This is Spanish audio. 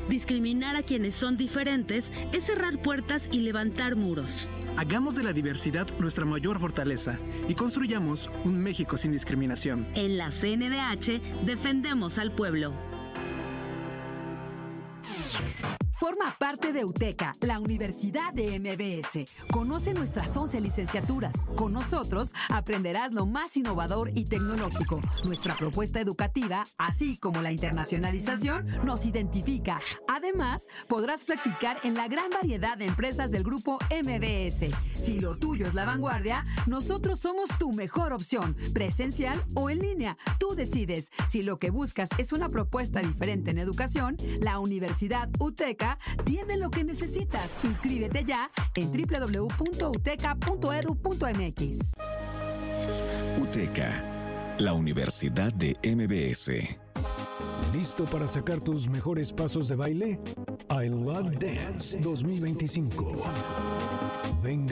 Discriminar a quienes son diferentes es cerrar puertas y levantar muros. Hagamos de la diversidad nuestra mayor fortaleza y construyamos un México sin discriminación. En la CNDH defendemos al pueblo. Forma parte de UTECA, la Universidad de MBS. Conoce nuestras 11 licenciaturas. Con nosotros aprenderás lo más innovador y tecnológico. Nuestra propuesta educativa, así como la internacionalización, nos identifica. Además, podrás practicar en la gran variedad de empresas del grupo MBS. Si lo tuyo es la vanguardia, nosotros somos tu mejor opción, presencial o en línea. Tú decides. Si lo que buscas es una propuesta diferente en educación, la Universidad UTECA tiene lo que necesitas. Inscríbete ya en www.uteca.edu.mx. UTECA, la Universidad de MBS. ¿Listo para sacar tus mejores pasos de baile? I Love Dance 2025. Venga